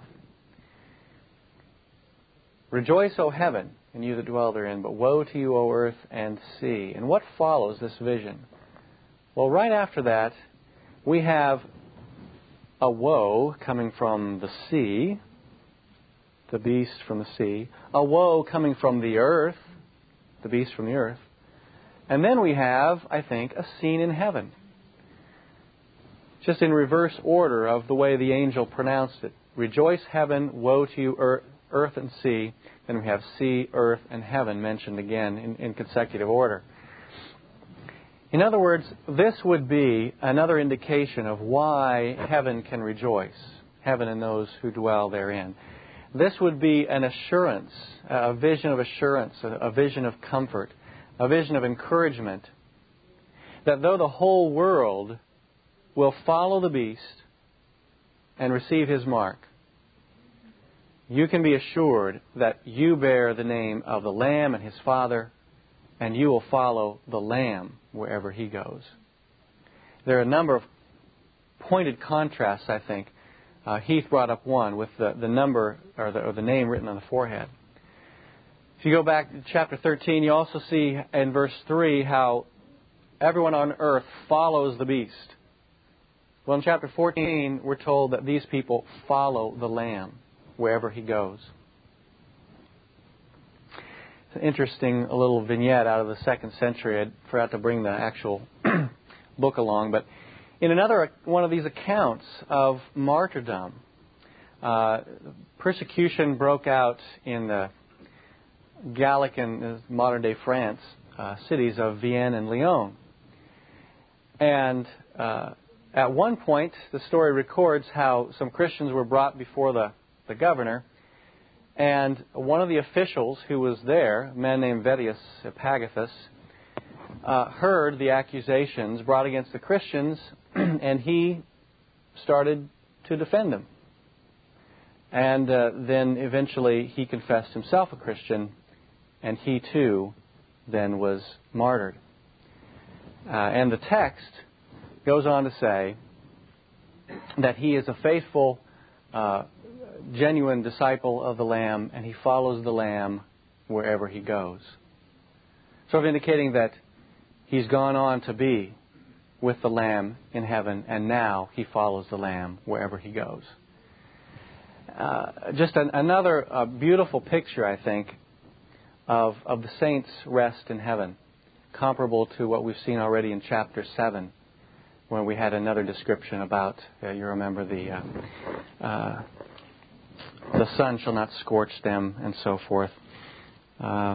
Rejoice, O heaven, and you that dwell therein, but woe to you, O earth and sea. And what follows this vision? Well, right after that, we have a woe coming from the sea, the beast from the sea, a woe coming from the earth, the beast from the earth, and then we have, I think, a scene in heaven. Just in reverse order of the way the angel pronounced it. Rejoice, heaven, woe to you, earth, earth and sea. Then we have sea, earth, and heaven mentioned again in, in consecutive order. In other words, this would be another indication of why heaven can rejoice, heaven and those who dwell therein. This would be an assurance, a vision of assurance, a vision of comfort, a vision of encouragement, that though the whole world will follow the beast and receive his mark, you can be assured that you bear the name of the Lamb and his Father, and you will follow the Lamb wherever he goes. There are a number of pointed contrasts, I think. Uh, Heath brought up one with the, the number or the, or the name written on the forehead. If you go back to chapter thirteen, you also see in verse three how everyone on earth follows the beast. Well, in chapter fourteen, we're told that these people follow the Lamb wherever he goes. It's an interesting little vignette out of the second century. I forgot to bring the actual book along, but in another one of these accounts of martyrdom, uh, persecution broke out in the Gallic and modern-day France uh, cities of Vienne and Lyon. And uh, at one point, the story records how some Christians were brought before the the governor, and one of the officials who was there, a man named Vettius Epagathus, uh, heard the accusations brought against the Christians, and he started to defend them. And uh, then eventually he confessed himself a Christian, and he too then was martyred. Uh, and the text goes on to say that he is a faithful uh, genuine disciple of the Lamb, and he follows the Lamb wherever he goes. Sort of indicating that he's gone on to be with the Lamb in heaven, and now he follows the Lamb wherever he goes. Uh, just an, another uh, beautiful picture, I think, of, of the saints' rest in heaven, comparable to what we've seen already in chapter seven, when we had another description about, uh, you remember the... Uh, uh, the sun shall not scorch them, and so forth. Uh,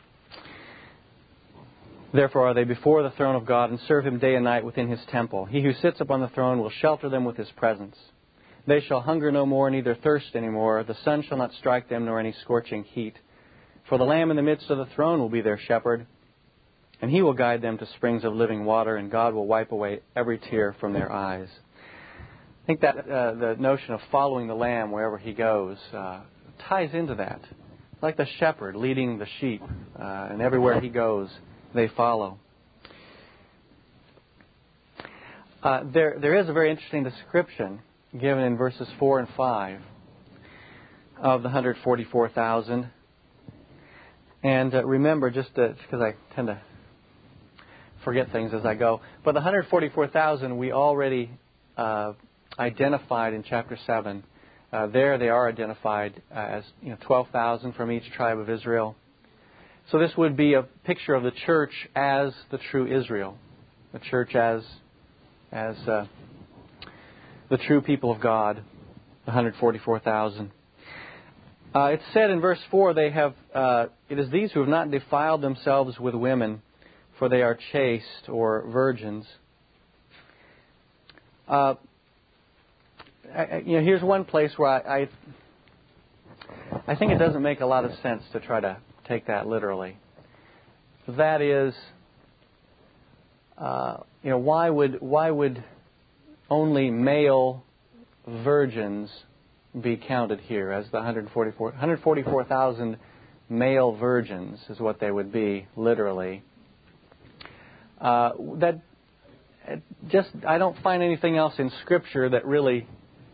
Therefore are they before the throne of God, and serve him day and night within his temple. He who sits upon the throne will shelter them with his presence. They shall hunger no more, neither thirst any more. The sun shall not strike them, nor any scorching heat. For the Lamb in the midst of the throne will be their shepherd, and he will guide them to springs of living water, and God will wipe away every tear from their eyes. I think that uh, the notion of following the Lamb wherever he goes uh, ties into that. Like the shepherd leading the sheep, uh, and everywhere he goes, they follow. uh, there there is a very interesting description given in verses four and five of the one hundred forty-four thousand. And uh, remember, just because I tend to forget things as I go, but the one hundred forty-four thousand we already uh, identified in chapter seven. Uh, there they are identified uh, as you know, twelve thousand from each tribe of Israel. So this would be a picture of the church as the true Israel, the church as as uh, the true people of God, the one hundred forty-four thousand. Uh, it's said in verse four, they have. Uh, it is these who have not defiled themselves with women, for they are chaste or virgins. Uh, I, you know, here's one place where I, I, I think it doesn't make a lot of sense to try to take that literally. That is, uh, you know, why would why would only male virgins be counted here as the one hundred forty-four one hundred forty-four thousand male virgins is what they would be literally. Uh, that just I don't find anything else in Scripture that really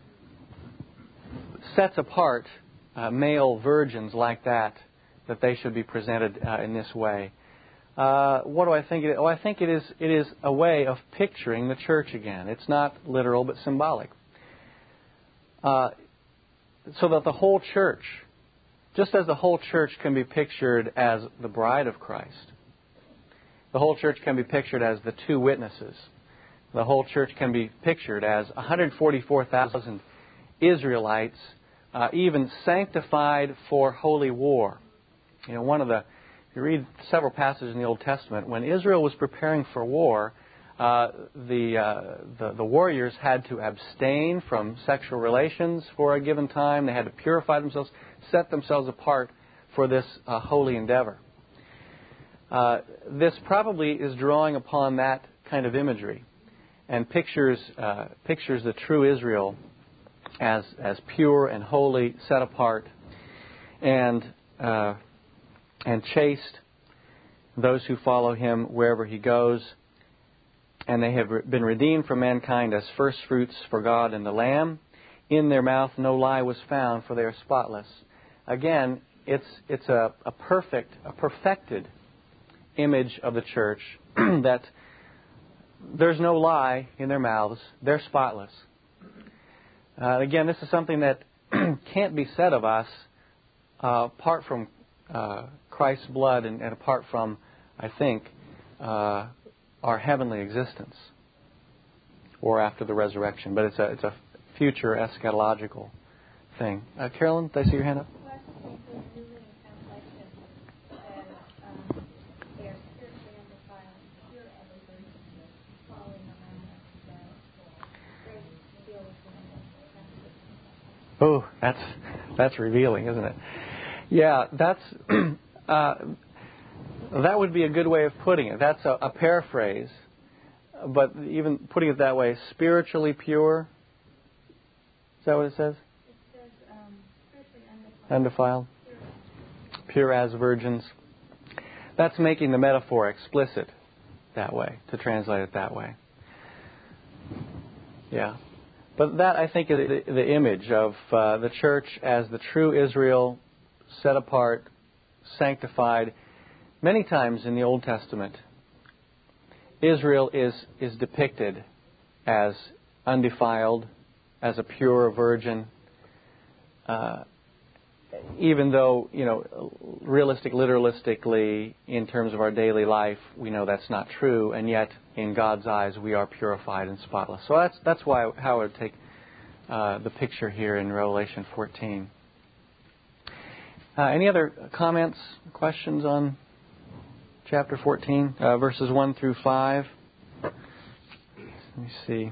sets apart uh, male virgins like that, that they should be presented uh, in this way. Uh, what do I think? It is? Oh, I think it is. It is a way of picturing the church again. It's not literal, but symbolic. Uh, so that the whole church, just as the whole church can be pictured as the bride of Christ, the whole church can be pictured as the two witnesses. The whole church can be pictured as one hundred forty-four thousand Israelites, uh, even sanctified for holy war. You know, one of the, if you read several passages in the Old Testament, when Israel was preparing for war, uh, the, uh, the the warriors had to abstain from sexual relations for a given time. They had to purify themselves, set themselves apart for this uh, holy endeavor. Uh, this probably is drawing upon that kind of imagery, and pictures uh, pictures the true Israel as as pure and holy, set apart, and uh, and chaste, those who follow Him wherever He goes, and they have been redeemed from mankind as first fruits for God and the Lamb. In their mouth no lie was found, for they are spotless. Again, it's it's a, a perfect, a perfected image of the church that there's no lie in their mouths. They're spotless. Uh, again, this is something that can't be said of us uh, apart from uh, Christ's blood and, and apart from, I think, uh, our heavenly existence or after the resurrection. But it's a it's a future eschatological thing. Uh, Carolyn, did I see your hand up? Oh, that's that's revealing, isn't it? Yeah, that's uh, that would be a good way of putting it. That's a, a paraphrase, but even putting it that way, spiritually pure. Is that what it says? It says um, spiritually undefiled. Undefiled. Pure as virgins. That's making the metaphor explicit that way, to translate it that way. Yeah. But that, I think, is the, the image of uh, the church as the true Israel, set apart, sanctified. Many times in the Old Testament, Israel is, is depicted as undefiled, as a pure virgin, uh, even though, you know, realistic, literalistically, in terms of our daily life, we know that's not true, and yet in God's eyes we are purified and spotless. So that's that's why how I would take uh, the picture here in Revelation fourteen. Uh, any other comments, questions on chapter fourteen, uh, verses one through five? Let me see.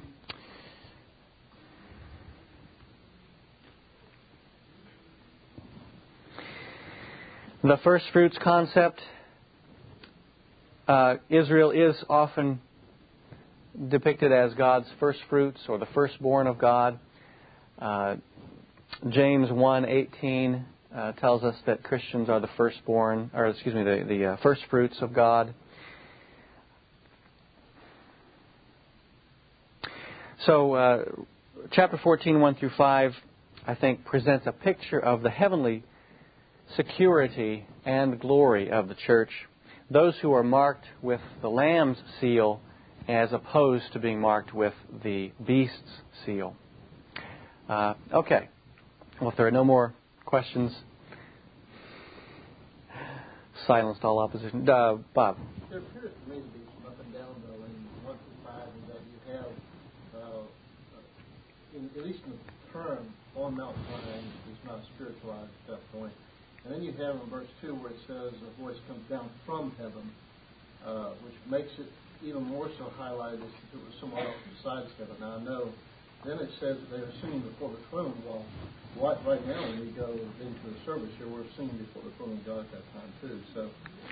The first fruits concept, uh, Israel is often depicted as God's first fruits or the firstborn of God. Uh, James one eighteen uh, tells us that Christians are the firstborn, or excuse me, the, the uh, first fruits of God. So, uh, chapter fourteen, one through five, I think, presents a picture of the heavenly security and glory of the church. Those who are marked with the Lamb's seal as opposed to being marked with the beast's seal. Uh, okay. Well, if there are no more questions, silenced all opposition. Uh, Bob. There appears to me to be some up and down, though, in one through five, is that you have, uh, in, at least in the term, on Mount Zion, it's not a spiritualized stuff going. And then you have in verse two where it says a voice comes down from heaven, uh, which makes it even more so highlighted as if it was somewhere else besides heaven. Now, I know then it says that they were singing before the throne. Well, what, right now when we go into the service here, we're singing before the throne of God at that time, too. So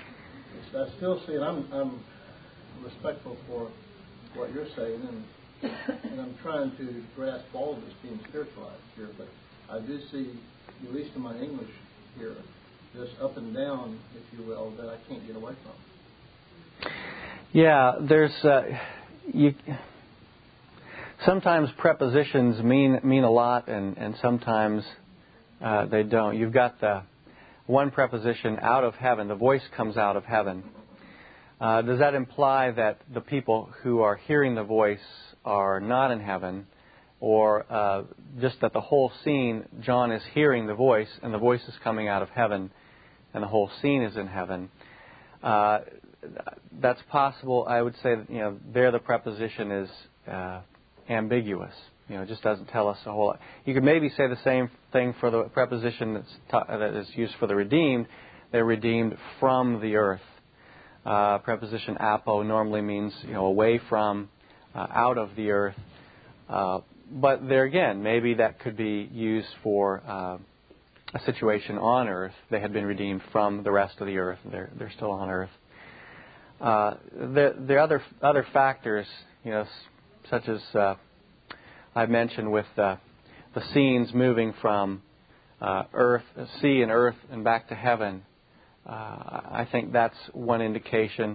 I still see it. I'm, I'm respectful for what you're saying, and, and I'm trying to grasp all of this being spiritualized here. But I do see, at least in my English here, this up and down, if you will, that I can't get away from. Yeah, there's uh, you. Sometimes prepositions mean mean a lot, and and sometimes uh, they don't. You've got the one preposition, out of heaven. The voice comes out of heaven. Uh, does that imply that the people who are hearing the voice are not in heaven, or uh, just that the whole scene, John is hearing the voice, and the voice is coming out of heaven, and the whole scene is in heaven? Uh, that's possible. I would say that, you know, there the preposition is uh, ambiguous. You know, it just doesn't tell us a whole lot. You could maybe say the same thing for the preposition that's ta- that is used for the redeemed. They're redeemed from the earth. Uh, preposition apo normally means, you know, away from, uh, out of the earth. Uh, but there again, maybe that could be used for uh, a situation on earth. They had been redeemed from the rest of the earth. They're they're still on earth. Uh, there there are other other factors, you know, such as uh, I mentioned with uh, the scenes moving from uh, earth, sea and earth, and back to heaven. Uh, I think that's one indication.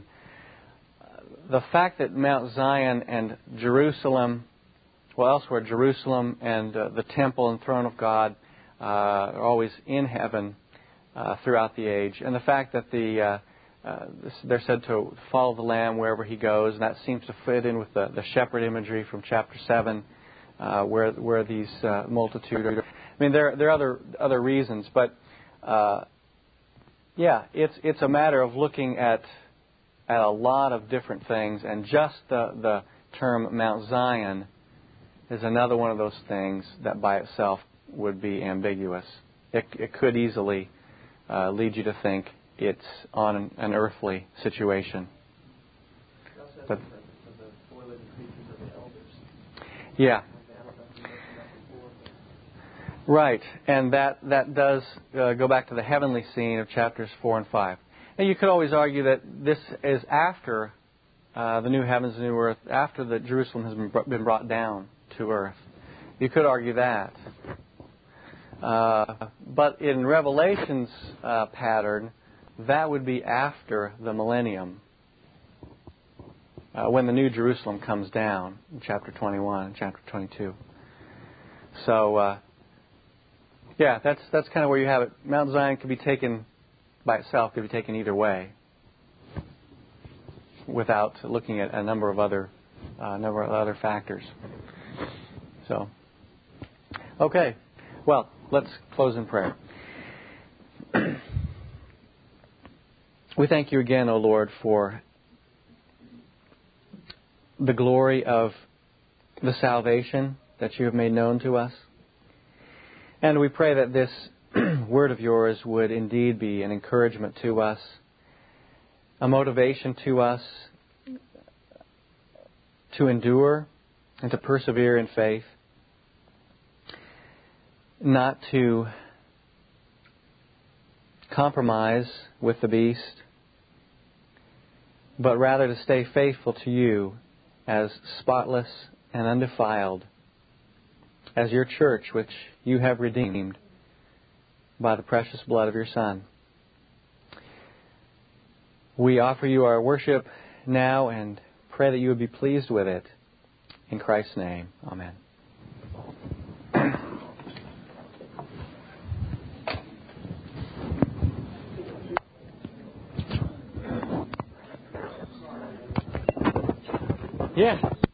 The fact that Mount Zion and Jerusalem, well, elsewhere, Jerusalem and uh, the temple and throne of God uh, are always in heaven uh, throughout the age, and the fact that the uh, uh, they're said to follow the Lamb wherever he goes, and that seems to fit in with the, the shepherd imagery from chapter seven, uh, where where these uh, multitude are. I mean, there there are other other reasons, but. Uh, Yeah, it's it's a matter of looking at at a lot of different things, and just the the term Mount Zion is another one of those things that by itself would be ambiguous. It it could easily uh, lead you to think it's on an, an earthly situation. But, yeah. Right, and that that does uh, go back to the heavenly scene of chapters four and five. And you could always argue that this is after uh, the new heavens and new earth, after that Jerusalem has been, br- been brought down to earth. You could argue that. Uh, but in Revelation's uh, pattern, that would be after the millennium, uh, when the new Jerusalem comes down in chapter twenty-one and chapter twenty-two. So... Uh, Yeah, that's that's kind of where you have it. Mount Zion could be taken by itself, could be taken either way, without looking at a number of other uh, number of other factors. So, okay, well, let's close in prayer. We thank you again, O Lord, for the glory of the salvation that you have made known to us. And we pray that this word of yours would indeed be an encouragement to us, a motivation to us to endure and to persevere in faith, not to compromise with the beast, but rather to stay faithful to you as spotless and undefiled, as your church, which you have redeemed by the precious blood of your Son. We offer you our worship now and pray that you would be pleased with it. In Christ's name, amen. Yeah.